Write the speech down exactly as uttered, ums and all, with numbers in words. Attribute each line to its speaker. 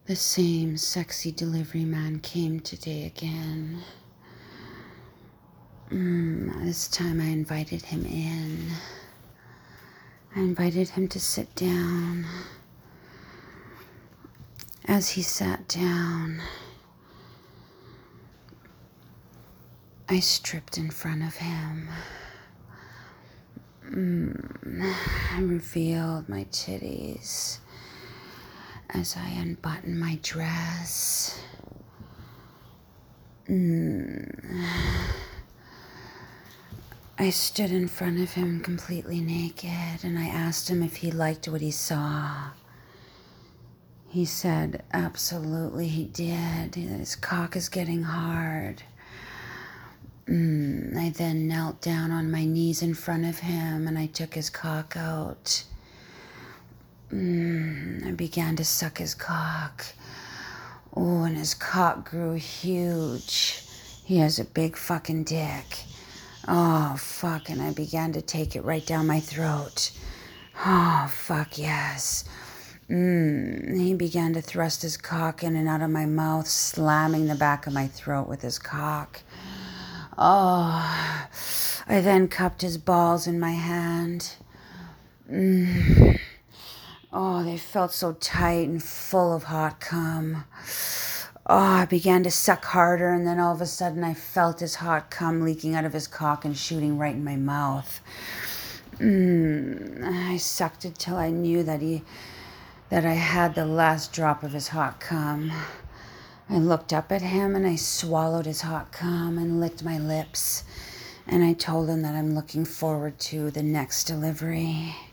Speaker 1: The same sexy delivery man came today again. Mm, this time I invited him in. I invited him to sit down. As he sat down, I stripped in front of him. Mm, I revealed my titties as I unbuttoned my dress. Mm. I stood in front of him completely naked, and I asked him if he liked what he saw. He said absolutely he did, that his cock is getting hard. Mm. I then knelt down on my knees in front of him, and I took his cock out. Mm. I began to suck his cock. Oh, and his cock grew huge. He has a big fucking dick. Oh, fuck, and I began to take it right down my throat. Oh, fuck, yes. Mm. He began to thrust his cock in and out of my mouth, slamming the back of my throat with his cock. Oh, I then cupped his balls in my hand. Mm. Oh, they felt so tight and full of hot cum. Oh, I began to suck harder, and then all of a sudden I felt his hot cum leaking out of his cock and shooting right in my mouth. Mm. I sucked it till I knew that he, that I had the last drop of his hot cum. I looked up at him and I swallowed his hot cum and licked my lips. And I told him that I'm looking forward to the next delivery.